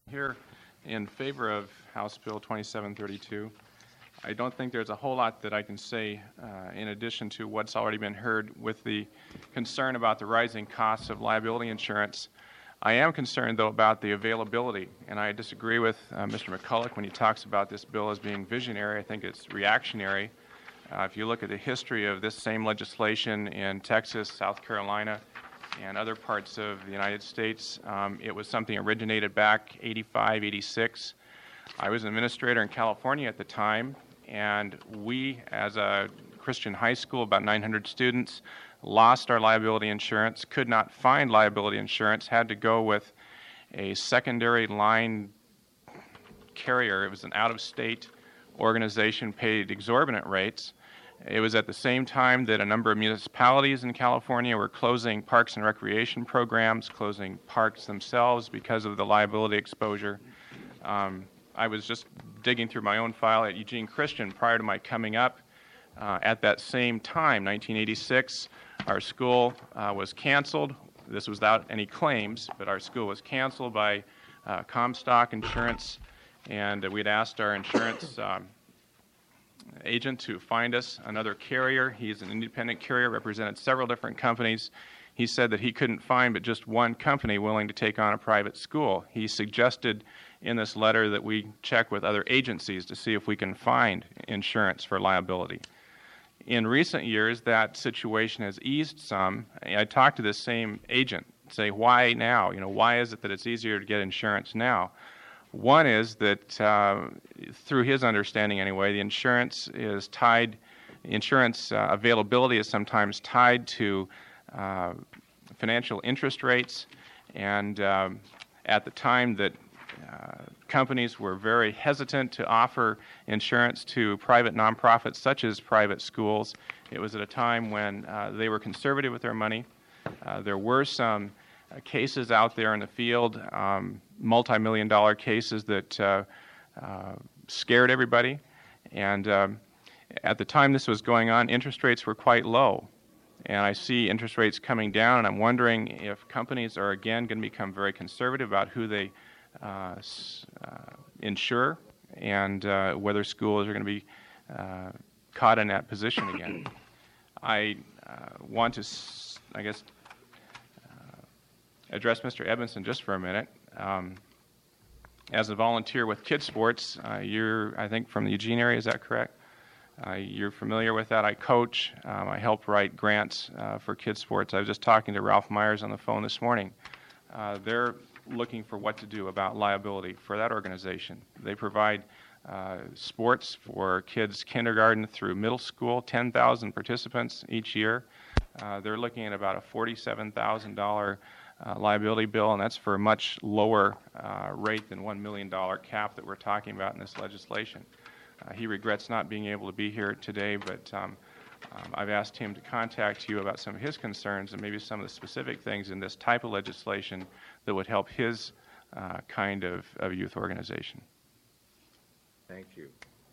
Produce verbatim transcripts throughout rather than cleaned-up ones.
Here in favor of House Bill twenty-seven thirty-two. I don't think there's a whole lot that I can say uh, in addition to what's already been heard with the concern about the rising costs of liability insurance. I am concerned, though, about the availability, and I disagree with uh, Mister McCulloch when he talks about this bill as being visionary. I think it's reactionary. Uh, if you look at the history of this same legislation in Texas, South Carolina, and other parts of the United States, um, it was something originated back eighty-five, eighty-six. I was an administrator in California at the time, and we, as a Christian high school, about nine hundred students, lost our liability insurance, could not find liability insurance, had to go with a secondary line carrier. It was an out-of-state organization, paid exorbitant rates. It was at the same time that a number of municipalities in California were closing parks and recreation programs, closing parks themselves because of the liability exposure. Um, I was just digging through my own file at Eugene Christian prior to my coming up. Uh, at that same time, nineteen eighty-six, our school uh, was canceled. This was without any claims, but our school was canceled by uh, Comstock Insurance, and uh, we'd asked our insurance um, agent to find us another carrier. He's an independent carrier, represented several different companies. He said that he couldn't find but just one company willing to take on a private school. He suggested in this letter that we check with other agencies to see if we can find insurance for liability. In recent years, that situation has eased some. I talked to this same agent, say, why now? You know, why is it that it's easier to get insurance now? One is that, uh, through his understanding anyway, the insurance is tied, insurance uh, availability is sometimes tied to uh, financial interest rates, and um, at the time that uh, companies were very hesitant to offer insurance to private nonprofits such as private schools, it was at a time when uh, they were conservative with their money. Uh, there were some uh, cases out there in the field, um, multi-million dollar cases that uh, uh, scared everybody. And um, at the time this was going on, interest rates were quite low. And I see interest rates coming down, and I'm wondering if companies are again going to become very conservative about who they uh, uh, insure, and uh, whether schools are going to be uh, caught in that position again. I uh, want to, I guess, uh, address Mister Edmondson just for a minute. Um, as a volunteer with Kids Sports, uh, you're, I think, from the Eugene area, is that correct? Uh, you're familiar with that. I coach. Um, I help write grants uh, for Kids Sports. I was just talking to Ralph Myers on the phone this morning. Uh, they're looking for what to do about liability for that organization. They provide uh, sports for kids kindergarten through middle school, ten thousand participants each year. Uh, they're looking at about a forty-seven thousand dollars uh, liability bill, and that's for a much lower uh, rate than one million dollars cap that we're talking about in this legislation. Uh, he regrets not being able to be here today, but um, um, I've asked him to contact you about some of his concerns and maybe some of the specific things in this type of legislation that would help his uh, kind of, of youth organization. Thank you.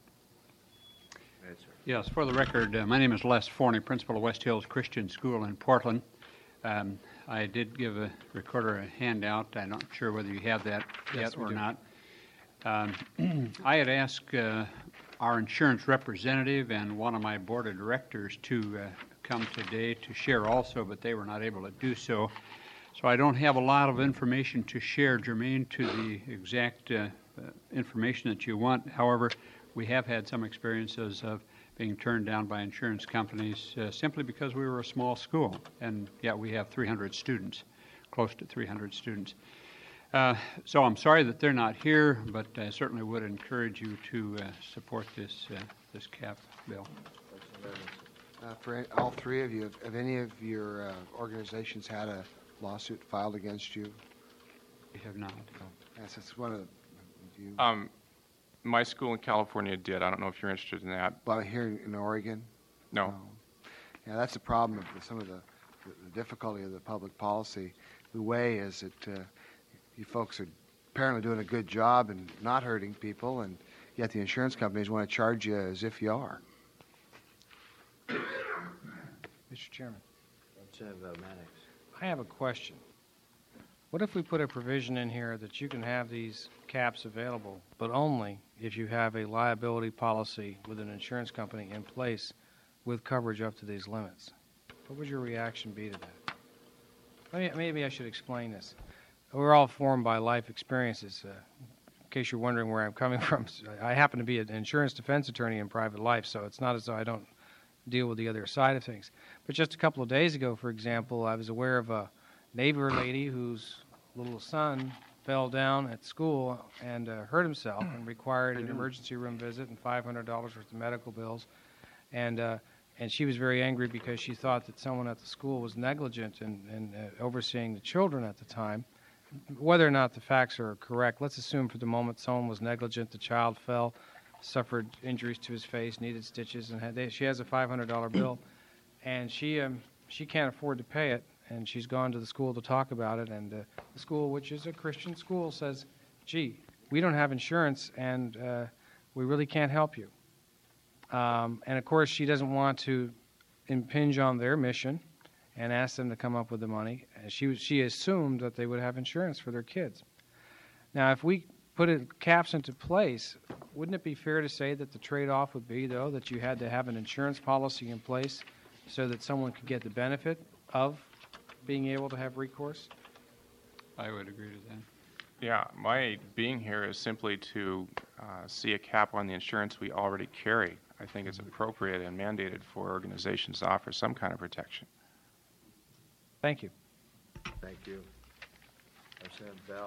Yes, for the record, uh, my name is Les Forney, principal of West Hills Christian School in Portland. Um, I did give a recorder a handout. I'm not sure whether you have that Yes, yet or do. not. Um, I had asked uh, our insurance representative and one of my board of directors to uh, come today to share also, but they were not able to do so. So I don't have a lot of information to share germane to the exact uh, uh, information that you want. However, we have had some experiences of being turned down by insurance companies uh, simply because we were a small school, and yet we have three hundred students, close to three hundred students. Uh, so I'm sorry that they're not here, but I certainly would encourage you to uh, support this uh, this cap bill. Uh, for all three of you, have, have any of your uh, organizations had a lawsuit filed against you? We have not. Oh, yes, it's one of the. You, Um, my school in California did. I don't know if you're interested in that. well, here in Oregon. No. Oh. Yeah, that's the problem of the, some of the, the, the difficulty of the public policy. The way is that uh, you folks are apparently doing a good job and not hurting people, and yet the insurance companies want to charge you as if you are. Mister Chairman, Representative uh, Mannix. I have a question. What if we put a provision in here that you can have these caps available, but only if you have a liability policy with an insurance company in place with coverage up to these limits? What would your reaction be to that? Maybe, maybe I should explain this. We're all formed by life experiences. Uh, in case you're wondering where I'm coming from, I happen to be an insurance defense attorney in private life, so it's not as though I don't deal with the other side of things. But just a couple of days ago, for example, I was aware of a neighbor lady whose little son fell down at school and uh, hurt himself and required an emergency room visit and five hundred dollars worth of medical bills. And uh, and she was very angry because she thought that someone at the school was negligent in, in uh, overseeing the children at the time. Whether or not the facts are correct, let's assume for the moment someone was negligent, the child fell, suffered injuries to his face, needed stitches, and had, they, she has a five hundred dollar bill, and she um, she can't afford to pay it. And she's gone to the school to talk about it, and uh, the school, which is a Christian school, says, gee, we don't have insurance, and uh, we really can't help you. Um, and, of course, she doesn't want to impinge on their mission and ask them to come up with the money. And she, she assumed that they would have insurance for their kids. Now, if we put it, caps into place, wouldn't it be fair to say that the trade-off would be, though, that you had to have an insurance policy in place so that someone could get the benefit of being able to have recourse? I would agree to that. Yeah, my being here is simply to uh, see a cap on the insurance we already carry. I think it's appropriate and mandated for organizations to offer some kind of protection. Thank you. Thank you. Representative Bell.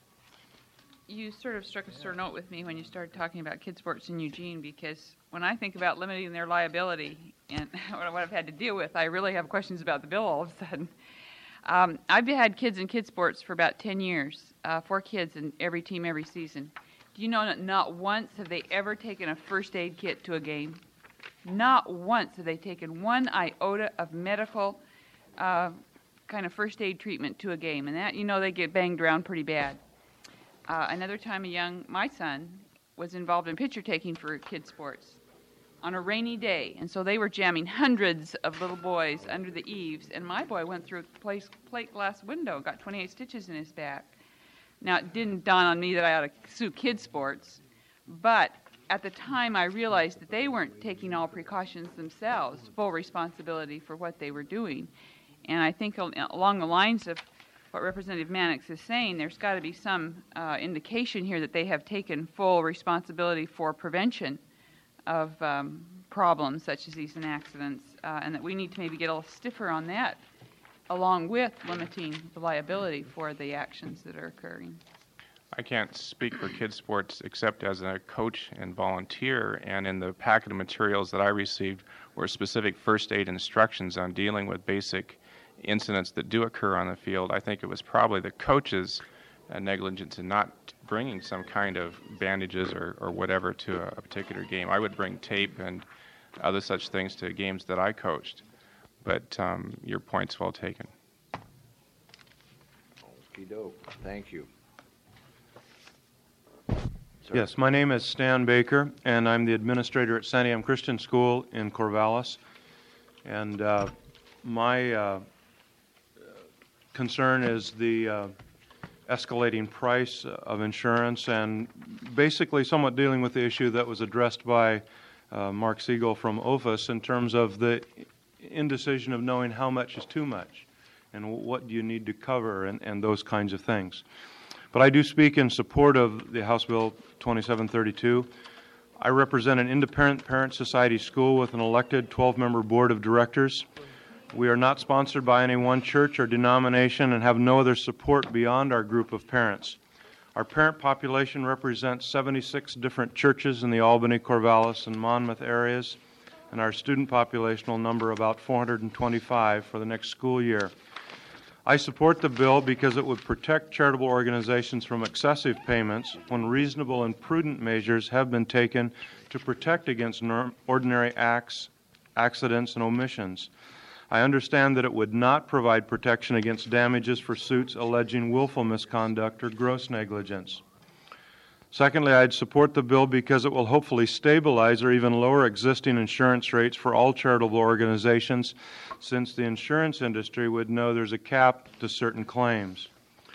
You sort of struck a sore note with me when you started talking about kid sports in Eugene, because when I think about limiting their liability and what I've had to deal with, I really have questions about the bill all of a sudden. Um, I've had kids in kid sports for about ten years, uh, four kids in every team every season. Do you know that not once have they ever taken a first aid kit to a game? Not once have they taken one iota of medical uh, kind of first aid treatment to a game. And that, you know, they get banged around pretty bad. Uh, another time a young, my son, was involved in picture taking for kids sports on a rainy day, and so they were jamming hundreds of little boys under the eaves, and my boy went through a place, plate glass window, got twenty-eight stitches in his back. Now, it didn't dawn on me that I ought to sue kids sports, but at the time I realized that they weren't taking all precautions themselves, full responsibility for what they were doing. And I think along the lines of what Representative Mannix is saying, there's got to be some uh, indication here that they have taken full responsibility for prevention of um, problems such as these and accidents, uh, and that we need to maybe get a little stiffer on that, along with limiting the liability for the actions that are occurring. I can't speak for kids sports except as a coach and volunteer, and in the packet of materials that I received were specific first aid instructions on dealing with basic incidents that do occur on the field. I think it was probably the coach's uh, negligence in not bringing some kind of bandages or, or whatever to a, a particular game. I would bring tape and other such things to games that I coached, but um, your point's well taken. Okey-doke. Thank you. Sir. Yes, my name is Stan Baker, and I'm the administrator at Santiam Christian School in Corvallis. And uh, my uh, concern is the uh, escalating price of insurance, and basically somewhat dealing with the issue that was addressed by uh, Mark Siegel from O F A S in terms of the indecision of knowing how much is too much and what do you need to cover and, and those kinds of things. But I do speak in support of the House Bill twenty-seven thirty-two. I represent an independent parent society school with an elected twelve-member board of directors. We are not sponsored by any one church or denomination and have no other support beyond our group of parents. Our parent population represents seventy-six different churches in the Albany, Corvallis, and Monmouth areas, and our student population will number about four hundred twenty-five for the next school year. I support the bill because it would protect charitable organizations from excessive payments when reasonable and prudent measures have been taken to protect against ordinary acts, accidents, and omissions. I understand that it would not provide protection against damages for suits alleging willful misconduct or gross negligence. Secondly, I'd support the bill because it will hopefully stabilize or even lower existing insurance rates for all charitable organizations, since the insurance industry would know there's a cap to certain claims.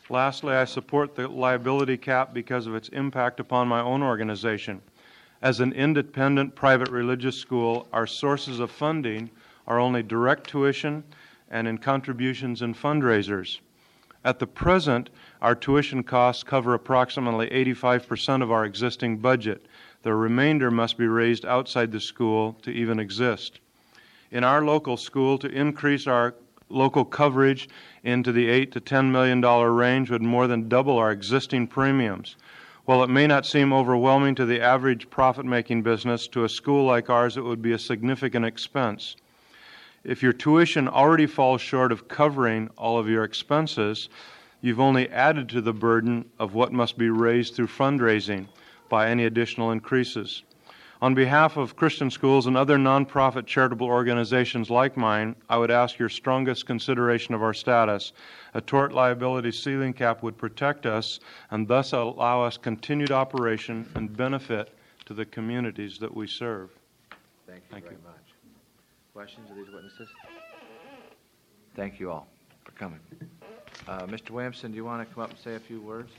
Lastly, I support the liability cap because of its impact upon my own organization. As an independent private religious school, our sources of funding are only direct tuition and in contributions and fundraisers. At the present, our tuition costs cover approximately eighty-five percent of our existing budget. The remainder must be raised outside the school to even exist. In our local school, to increase our local coverage into the eight to ten million dollar range would more than double our existing premiums. While it may not seem overwhelming to the average profit-making business, to a school like ours it would be a significant expense. If your tuition already falls short of covering all of your expenses, you've only added to the burden of what must be raised through fundraising by any additional increases. On behalf of Christian schools and other nonprofit charitable organizations like mine, I would ask your strongest consideration of our status. A tort liability ceiling cap would protect us and thus allow us continued operation and benefit to the communities that we serve. Thank you Thank very you. much. Questions of these witnesses? Thank you all for coming. Uh, Mister Williamson, do you want to come up and say a few words?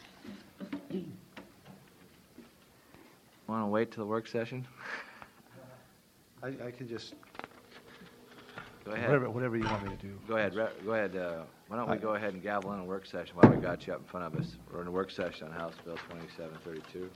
Want to wait till the work session? I, I can just, Go ahead. whatever, whatever you want me to do. Go ahead. Re- Go ahead. Uh, why don't we I- go ahead and gavel in a work session while we got you up in front of us? We're in a work session on House Bill twenty-seven thirty-two.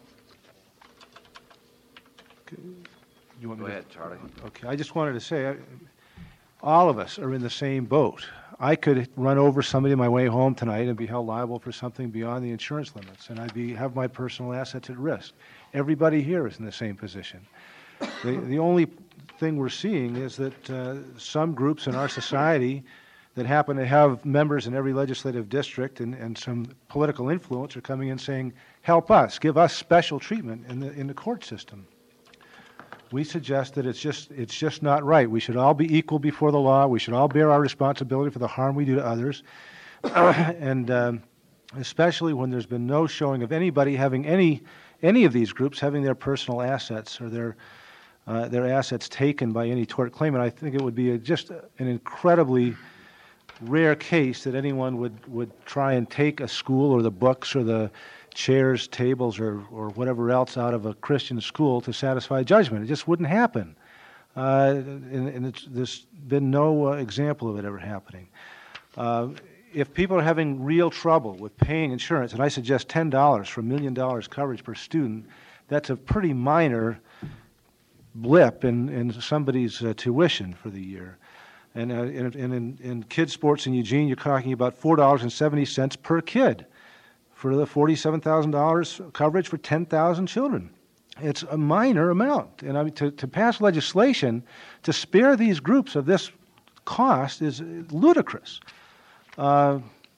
You want Go me to- ahead, Charlie. Okay, I just wanted to say, I- all of us are in the same boat. I could run over somebody on my way home tonight and be held liable for something beyond the insurance limits, and I'd be, have my personal assets at risk. Everybody here is in the same position. The, the only thing we're seeing is that uh, some groups in our society that happen to have members in every legislative district and, and some political influence are coming in saying, help us, give us special treatment in the, in the court system. We suggest that it's just, it's just not right. We should all be equal before the law. We should all bear our responsibility for the harm we do to others. and um, especially when there's been no showing of anybody having any, any of these groups having their personal assets or their, uh, their assets taken by any tort claimant. I think it would be a, just an incredibly rare case that anyone would, would try and take a school or the books or the chairs, tables, or, or whatever else out of a Christian school to satisfy judgment. It just wouldn't happen. Uh, and and it's, there's been no uh, example of it ever happening. Uh, if people are having real trouble with paying insurance, and I suggest ten dollars for a million dollars coverage per student, that's a pretty minor blip in, in somebody's uh, tuition for the year. And, uh, and, and in, in kids' sports in Eugene, you're talking about four dollars and seventy cents per kid for the forty-seven thousand dollars coverage for ten thousand children. It's a minor amount. And I mean, to, to pass legislation to spare these groups of this cost is ludicrous. Uh,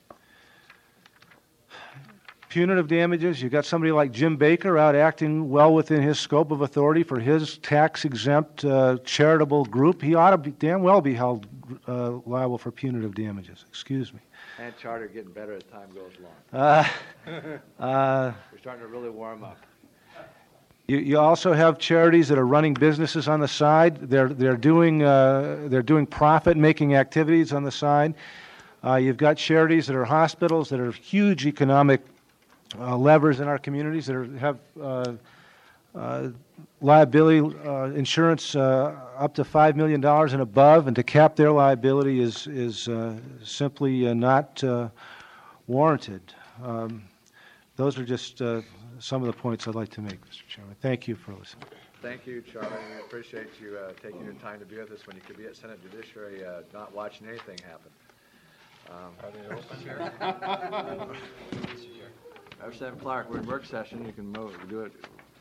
punitive damages, you've got somebody like Jim Baker out acting well within his scope of authority for his tax-exempt uh, charitable group. He ought to be, damn well be held uh, liable for punitive damages. Excuse me. And Charter getting better as time goes along. Uh, uh, We're starting to really warm up. You, you also have charities that are running businesses on the side. They're they're doing uh, they're doing profit-making activities on the side. Uh, you've got charities that are hospitals that are huge economic uh, levers in our communities that are, have uh, uh, liability uh, insurance uh, up to five million dollars and above, and to cap their liability is is uh, simply uh, not uh, warranted. Um, those are just uh, some of the points I'd like to make, Mister Chairman. Thank you for listening. Thank you, Charlie. We appreciate you uh, taking your time to be with us when you could be at Senate Judiciary, uh, not watching anything happen. Um, Representative Clark, we're in work session. You can move, do it.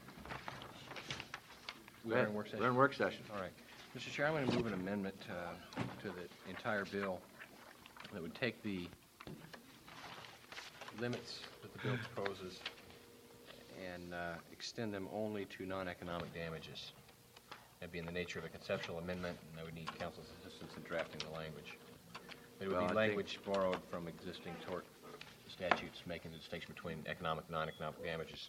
We are in work session? We're in work session. All right. Mister Chair, I'm going to move an amendment uh, to the entire bill that would take the limits that the bill proposes and uh, extend them only to non-economic damages. That'd be in the nature of a conceptual amendment, and I would need council's assistance in drafting the language. It would Well, I be think- language borrowed from existing tort statutes, making the distinction between economic and non-economic damages.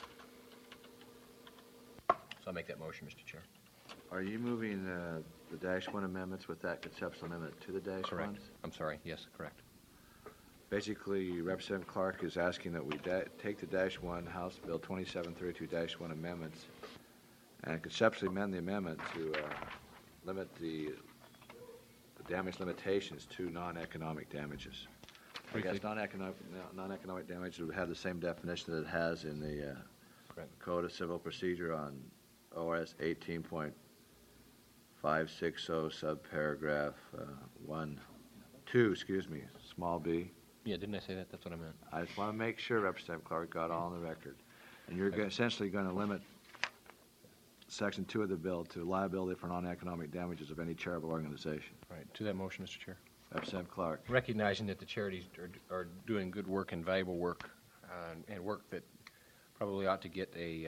So I'll make that motion, Mister Chair. Are you moving uh, the dash one amendments with that conceptual amendment to the dash Correct. ones? I'm sorry. Yes, correct. Basically, Representative Clark is asking that we da- take the Dash One, House Bill twenty-seven thirty-two Dash One amendments, and conceptually amend the amendment to uh, limit the, the damage limitations to non-economic damages. I guess non-economic, non-economic damage would have the same definition that it has in the uh, Code of Civil Procedure on O R S eighteen point five six zero, subparagraph uh, one, two, excuse me, small b. Yeah, didn't I say that? That's what I meant. I just want to make sure Representative Clark got all on the record. And you're go- essentially going to limit Section two of the bill to liability for non-economic damages of any charitable organization. Right, to that motion, Mister Chair. Representative Clark. Recognizing that the charities are, are doing good work and valuable work, uh, and work that probably ought to get a, uh,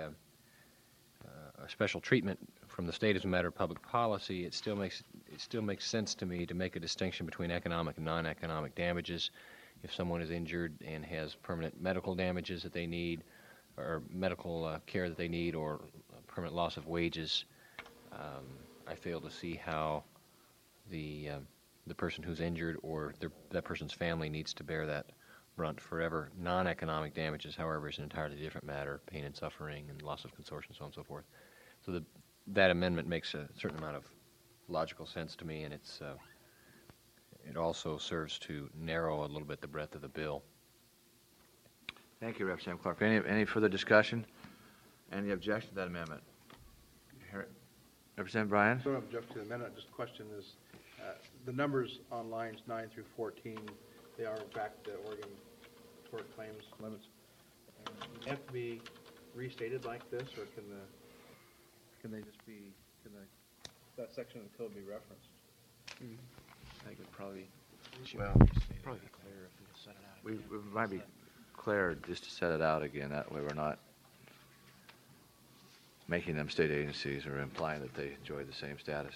uh, a special treatment from the state as a matter of public policy, it still makes it still makes sense to me to make a distinction between economic and non-economic damages. If someone is injured and has permanent medical damages that they need, or medical uh, care that they need, or permanent loss of wages, um, I fail to see how the uh, the person who's injured or their, that person's family needs to bear that brunt forever. Non-economic damages, however, is an entirely different matter: pain and suffering, and loss of consortium, so on and so forth. So the, that amendment makes a certain amount of logical sense to me, and it's uh, it also serves to narrow a little bit the breadth of the bill. Thank you, Representative Clark. Any, any further discussion? Any objection to that amendment? Hear it. Representative Bryan? So, object to the amendment. Just question is, uh, the numbers on lines nine through fourteen, they are in fact the Oregon tort claims limits. Uh, do they have to be restated like this, or can the can they just be can the, that section of the code be referenced? Mm-hmm. I think it would probably, well, probably be clear if we just set it out. We, it might be clear just to set it out again. That way we're not making them state agencies or implying that they enjoy the same status.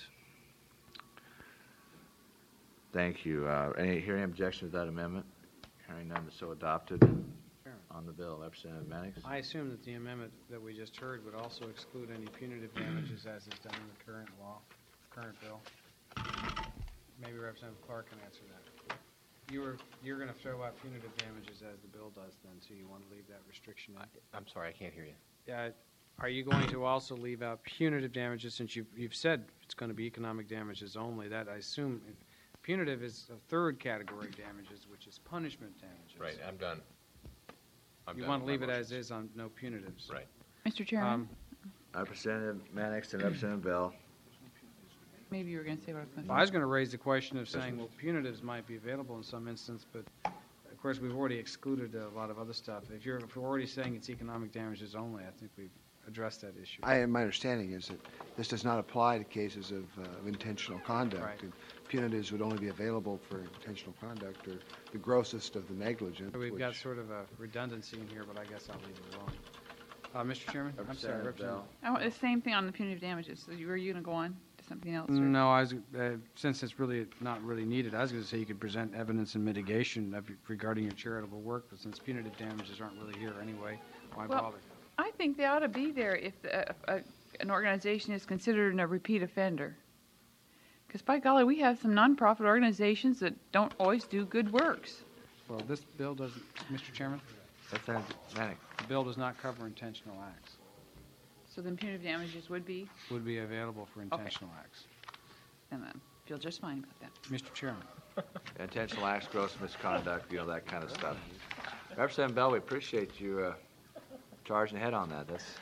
Thank you. Uh, any hearing objection to that amendment? Hearing none, so adopted. On the bill, Representative Mannix. I assume that the amendment that we just heard would also exclude any punitive damages as is done in the current law, current bill. Maybe Representative Clark can answer that. You were, you're going to throw out punitive damages as the bill does then, so you want to leave that restriction in? I'm sorry, I can't hear you. Yeah, are you going to also leave out punitive damages, since you've, you've said it's going to be economic damages only? That, I assume, punitive is a third category damages, which is punishment damages. Right, I'm done. I'm You done want to with leave my it as motions. is on no punitives? Right. Mister Chairman, Um, Representative Mannix and Representative Bell. maybe you were going to say what I was going to Well, say. I was going to raise the question of saying, well, punitives might be available in some instance, but of course, we've already excluded a lot of other stuff. If you're, if we're already saying it's economic damages only, I think we've addressed that issue. I, my understanding is that this does not apply to cases of, uh, of intentional conduct. Right. And punitives would only be available for intentional conduct or the grossest of the negligence. So we've got which- sort of a redundancy in here, but I guess I'll leave it alone. Uh, Mister Chairman? I'm sorry, Representative Representative. Bell. I want the same thing on the punitive damages. So you- were you going to go on to something else? or- No, I was, uh, since it's really not really needed, I was going to say you could present evidence and mitigation of, regarding your charitable work, but since punitive damages aren't really here anyway, why Well, bother? I think they ought to be there if the, uh, an organization is considered a repeat offender. Because by golly, we have some nonprofit organizations that don't always do good works. Well, this bill doesn't, Mister Chairman, Representative Mannix. the bill does not cover intentional acts. So then punitive damages would be, Would be available for intentional acts. and I feel just fine about that. Mister Chairman. Intentional acts, gross misconduct, you know, that kind of stuff. Representative Bell, we appreciate you uh, charging ahead on that. That's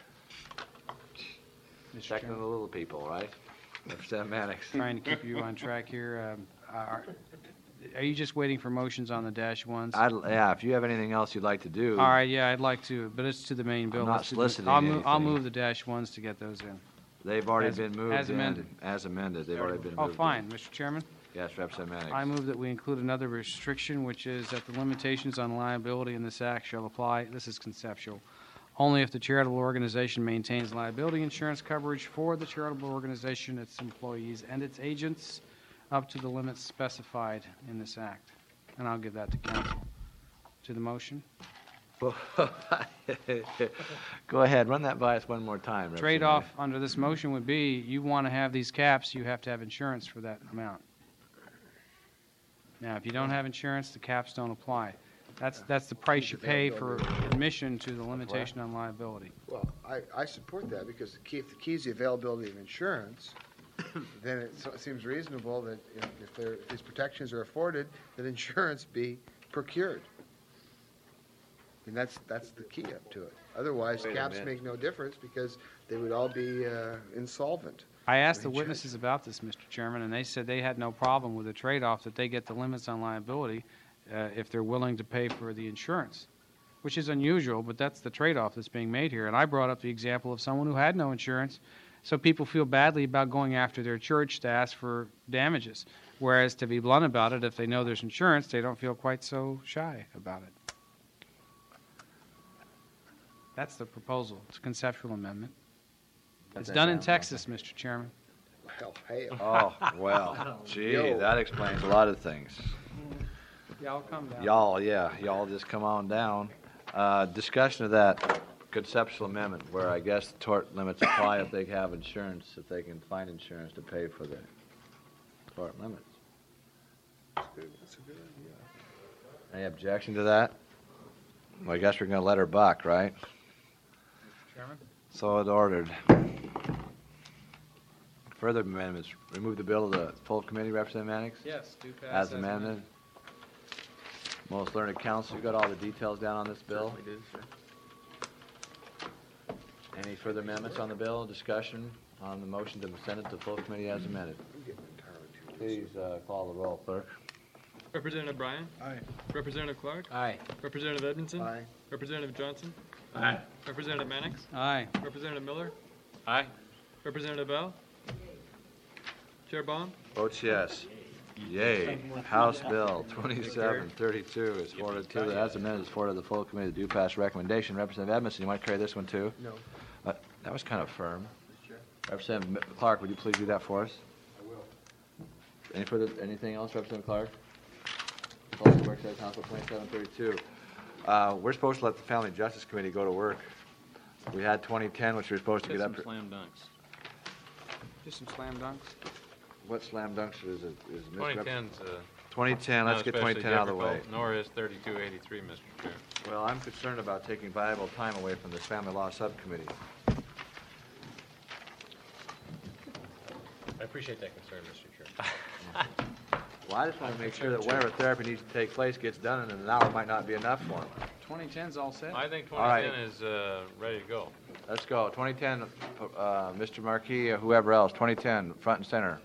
Mister checking the Chairman, little people, right? Representative Mannix. trying to keep you on track here. Um, Are are you just waiting for motions on the dash ones? I'd, yeah, if you have anything else you'd like to do. All right, yeah, I'd like to, but it's to the main bill. not Let's do the- soliciting I'll move, I'll anything. move the dash ones to get those in. They've already As- been moved as in. amended. As amended, they've already been moved Oh, in. fine, Mister Chairman. Yes, Representative Mannix. I move that we include another restriction, which is that the limitations on liability in this act shall apply, this is conceptual, only if the charitable organization maintains liability insurance coverage for the charitable organization, its employees, and its agents up to the limits specified in this act. And I'll give that to council. To the motion. Go ahead, run that by us one more time. Representative Trade-off under this motion would be, you want to have these caps, you have to have insurance for that amount. Now, if you don't have insurance, the caps don't apply. That's, that's the price you pay for admission to the limitation on liability. Well, I, I support that because the key, if the key is the availability of insurance, then it so- seems reasonable that if, if there, if these protections are afforded, that insurance be procured. And that's, that's the key up to it. Otherwise, Wait a caps minute. make no difference because they would all be uh, insolvent. I asked the Insurance. witnesses about this, Mister Chairman, and they said they had no problem with the trade-off that they get the limits on liability uh, if they're willing to pay for the insurance, which is unusual, but that's the trade-off that's being made here. And I brought up the example of someone who had no insurance, so people feel badly about going after their church to ask for damages. Whereas, to be blunt about it, if they know there's insurance, they don't feel quite so shy about it. That's the proposal. It's a conceptual amendment. It's that done in down, Texas, Mister Chairman. Well, hey, Oh, well, gee, Yo. that explains a lot of things. Y'all come down. Y'all, yeah, y'all just come on down. Uh, discussion of that conceptual amendment where I guess the tort limits apply if they have insurance, if they can find insurance to pay for the tort limits. that's a good idea. Any objection to that? Well, I guess we're gonna let her buck, right? Chairman? So it's ordered. Further amendments, remove the bill to the full committee, Representative Mannix? Yes, do pass. As amended. Most learned counsel, you got all the details down on this bill? We did, sir. Any further amendments on the bill? Discussion on the motion to send it to full committee as amended? Please uh, call the roll, clerk. Representative Bryan. Aye. Representative Clark. Aye. Representative Edmondson. Aye. Representative Johnson. Aye. Representative Mannix. Aye. Representative Miller. Aye. Representative Bell. Chair Baum. Votes yes. Yay. House Bill twenty-seven thirty-two is forwarded to, the as amended is forwarded to the full committee to do pass recommendation. Representative Edmondson, you want to carry this one too? No. Uh, That was kind of firm. Representative Clark, would you please do that for us? I will. Any further, anything else, Representative Clark? Close the work session, House Bill twenty-seven thirty-two. Uh, we're supposed to let the Family Justice Committee go to work. We had twenty ten, which we were supposed to get up. slam dunks. Just some slam dunks. What slam dunks is it? Is Miz twenty Rep- ten's uh, twenty ten, let's get twenty ten out of the way. nor is thirty-two eighty-three, Mister Chair. Well, I'm concerned about taking valuable time away from this Family Law Subcommittee. I appreciate that concern, Mister Chair. Well, I just want to make sure that whatever therapy needs to take place gets done, and an hour might not be enough for them. twenty ten's all set. I think All right. twenty ten is uh, ready to go. Let's go. twenty ten, uh, Mister Marquis, uh, whoever else, twenty ten, front and center.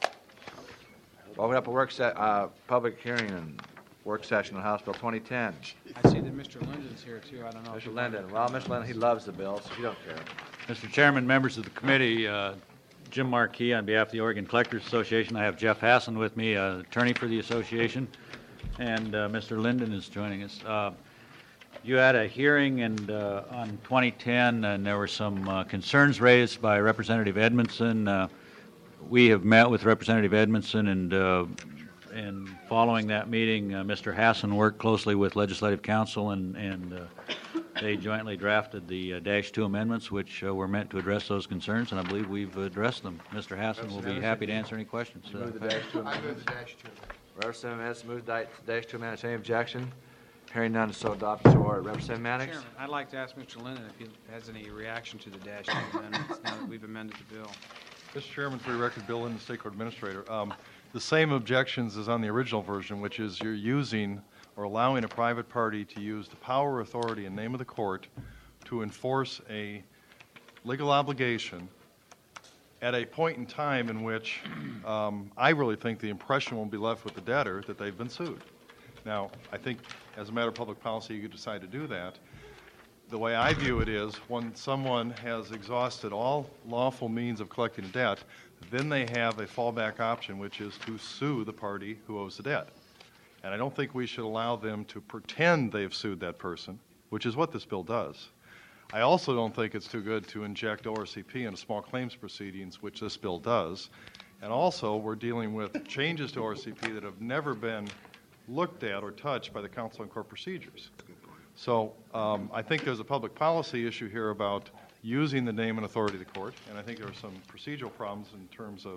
Open up a work se, uh, public hearing and work session on House Bill twenty ten. I see that Mister Linden's here, too. I don't know. if Mister you- Linden, well, Mister Linden, he loves the bill, so he don't care. Mister Chairman, members of the committee, uh, Jim Markey on behalf of the Oregon Collectors Association. I have Jeff Hassan with me, uh, attorney for the association, and uh, Mister Linden is joining us. Uh, You had a hearing and uh, on twenty ten, and there were some uh, concerns raised by Representative Edmondson. Uh, We have met with Representative Edmondson, and uh, and following that meeting, uh, Mister Hassan worked closely with Legislative Counsel, and, and uh, they jointly drafted the uh, Dash two amendments, which uh, were meant to address those concerns, and I believe we've addressed them. Mister Hassan will be happy to answer any questions. You move the dash two I move amendments. the dash two. Representative Edmondson moves di- dash two amendments. Any objection? Hearing none, so adopted, so ordered. Representative Mannix? Chairman, I'd like to ask Mister Linden if he has any reaction to the dash two amendments now that we've amended the bill. Mister Chairman, for the record, Bill Linden, State Court Administrator. Um, The same objections as on the original version, which is you're using or allowing a private party to use the power, authority, and name of the court to enforce a legal obligation at a point in time in which um, I really think the impression will be left with the debtor that they've been sued. Now, I think as a matter of public policy, you could decide to do that. The way I view it is when someone has exhausted all lawful means of collecting a debt, then they have a fallback option, which is to sue the party who owes the debt. And I don't think we should allow them to pretend they've sued that person, which is what this bill does. I also don't think it's too good to inject O R C P into small claims proceedings, which this bill does. And also, we're dealing with changes to O R C P that have never been looked at or touched by the Council on Court Procedures. So um, I think there's a public policy issue here about using the name and authority of the court, and I think there are some procedural problems in terms of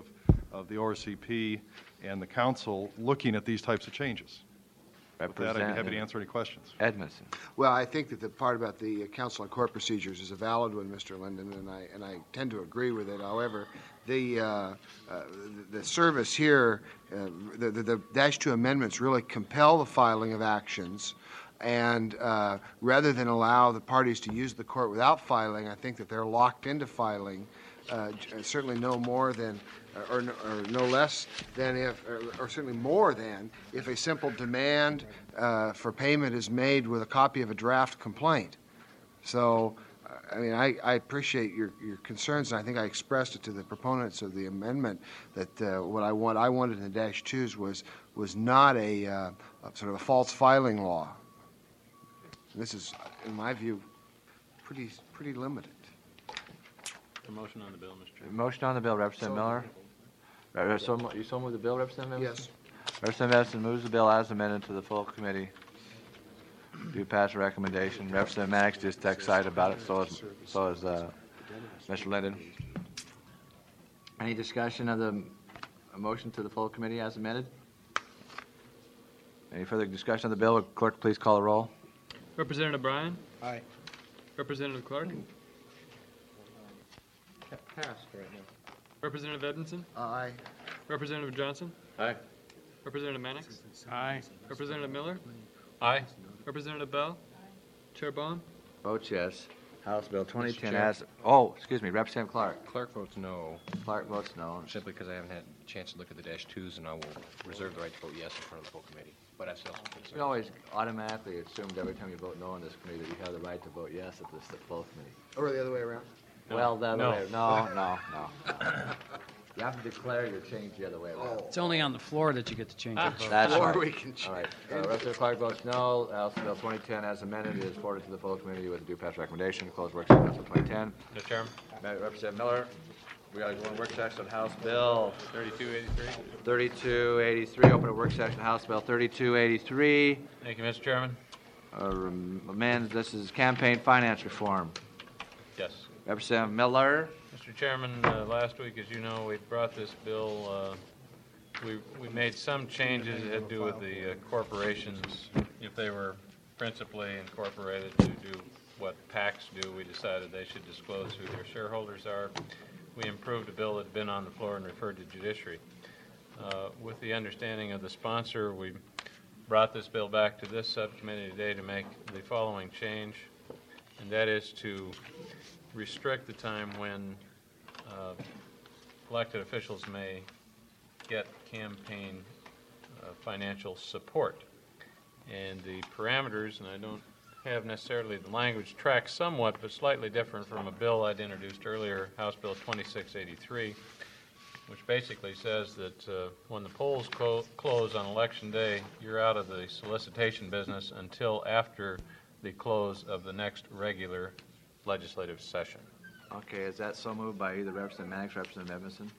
of the O R C P and the council looking at these types of changes. With that, I'd be happy to answer any questions. Edmondson. Well, I think that the part about the uh, Council on Court Procedures is a valid one, Mister Linden, and I, and I tend to agree with it. However, the, uh, uh, the the service here, uh, the, the, the dash two amendments really compel the filing of actions, and uh, rather than allow the parties to use the court without filing, I think that they're locked into filing, uh, certainly no more than Or, or no less than if, or, or certainly more than, if a simple demand uh, for payment is made with a copy of a draft complaint. So, uh, I mean, I, I appreciate your, your concerns, and I think I expressed it to the proponents of the amendment that uh, what I want, I wanted in the dash twos was was not a, uh, a sort of a false filing law. And this is, in my view, pretty pretty limited. A motion on the bill, Mister Chairman. Motion on the bill, Representative Miller. Re- so mo- You so move the bill, Representative Edmondson? Yes. Representative Edmondson moves the bill as amended to the full committee. Do pass a recommendation. Representative Mannix just excited about it, so is, so is uh, Mister Linden. Any discussion of the a motion to the full committee as amended? Any further discussion of the bill? Would clerk please call the roll? Representative Bryan. Aye. Representative Clark. Passed right now. Representative Edmondson. Aye. Representative Johnson. Aye. Representative Mannix. Aye. Representative Miller. Aye. Representative Bell. Chair Bond. Votes yes. House Bill twenty ten Chair. as, oh, excuse me, Representative Clark. Clerk votes no, Clark votes no. simply because I haven't had a chance to look at the dash twos, and I will reserve the right to vote yes in front of the full committee. But I still have some You concerns. always automatically assumed every time you vote no on this committee that you have the right to vote yes at this the full committee. Or the other way around. Well, the other No. way, no, no, no. You have to declare your change the other way around. It's only on the floor that you get to change your vote. That's Or right. we can All right. Uh, Representative Clark votes no. House Bill twenty ten as amended is forwarded to the full committee with a due pass recommendation. Close work session, House Bill twenty ten. Mister Chairman. Representative Miller, we are going to work session on House Bill thirty-two eighty-three. thirty-two eighty-three. Open a work session, House Bill thirty-two eighty-three. Thank you, Mister Chairman. Uh, rem- amends, this is campaign finance reform. Yes. Representative Miller. Mister Chairman, uh, last week, as you know, we brought this bill, uh, we we made some changes that had to do with the uh, corporations. If they were principally incorporated to do what PACs do, we decided they should disclose who their shareholders are. We improved a bill that had been on the floor and referred to judiciary. Uh, With the understanding of the sponsor, we brought this bill back to this subcommittee today to make the following change, and that is to restrict the time when uh, elected officials may get campaign uh, financial support. And the parameters, and I don't have necessarily the language, track somewhat but slightly different from a bill I'd introduced earlier, House Bill twenty-six eighty-three, which basically says that uh, when the polls co- close on Election Day, you're out of the solicitation business until after the close of the next regular legislative session. Okay, is that so moved by either Representative Mannix or Representative Edmondson?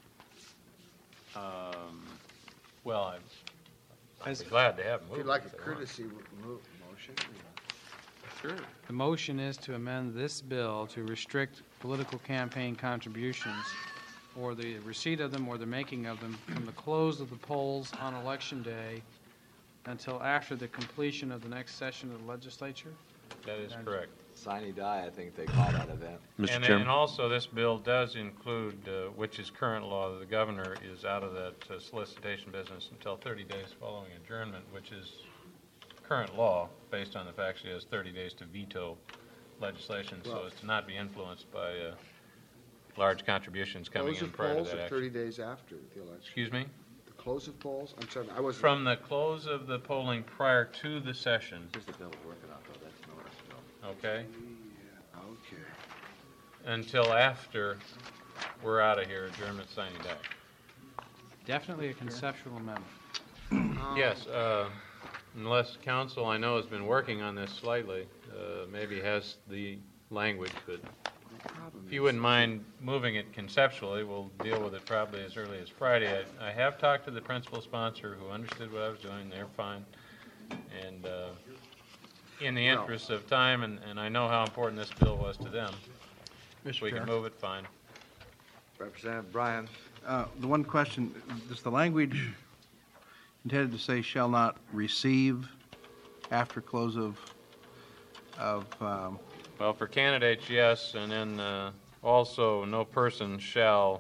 Um, Well, I'm- I'd be glad to have them If you'd moved. like a if they want. courtesy mo- motion. Sure. The motion is to amend this bill to restrict political campaign contributions or the receipt of them or the making of them from the close of the polls on Election Day until after the completion of the next session of the legislature? That is correct. Sine die, I think they call that event. Mister And, Chairman. and also, this bill does include, uh, which is current law, that the governor is out of that uh, solicitation business until thirty days following adjournment, which is current law, based on the fact she has thirty days to veto legislation, so as to not be influenced by uh, large contributions coming Close in of prior to polls that or action. thirty days after the election? Excuse me? The close of polls? I'm sorry, I wasn't. From the close of the polling prior to the session, Here's the bill we're working on, though, that's no less bill. okay, Okay. until after we're out of here, adjournment, sine die. Definitely a conceptual amendment. Yes, uh, unless council, I know, has been working on this slightly, uh, maybe has the language, but if you wouldn't mind moving it conceptually, we'll deal with it probably as early as Friday. I I have talked to the principal sponsor who understood what I was doing, they're fine. And uh, in the interest of time, and and I know how important this bill was to them, if we can move it, fine. Representative Bryan. Uh, The one question, does the language intended to say shall not receive after close of, of, um, Well, for candidates, yes, and then uh, also, no person shall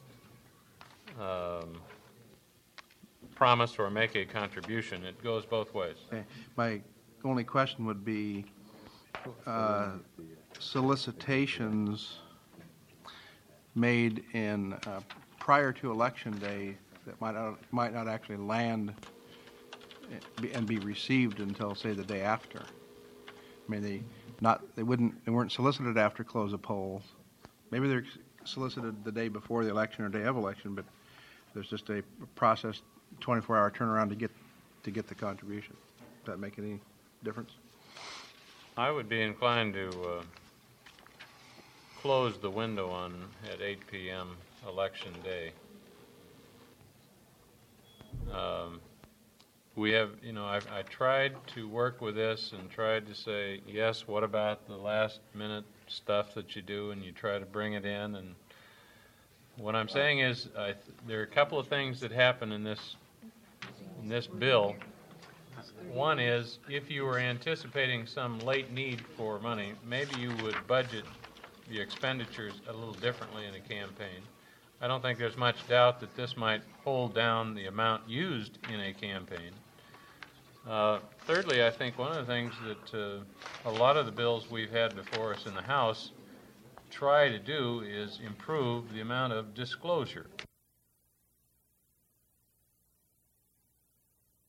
um, promise or make a contribution. It goes both ways. okay, my only question would be uh, solicitations made in, uh, prior to Election Day that might not, might not actually land and be received until, say, the day after. I mean, they not, they wouldn't, they weren't solicited after close of polls. Maybe they're solicited the day before the election or day of election, but there's just a process, twenty-four hour turnaround to get, to get the contribution. Does that make any difference? I would be inclined to uh, close the window on, at eight p m Election Day. Um, We have, you know, I've, I tried to work with this and tried to say, yes, what about the last minute stuff that you do, and you try to bring it in, and what I'm saying is, I, th- there are a couple of things that happen in this, in this bill. One is, if you were anticipating some late need for money, maybe you would budget the expenditures a little differently in a campaign. I don't think there's much doubt that this might hold down the amount used in a campaign. Uh, thirdly, I think one of the things that uh, a lot of the bills we've had before us in the House try to do is improve the amount of disclosure.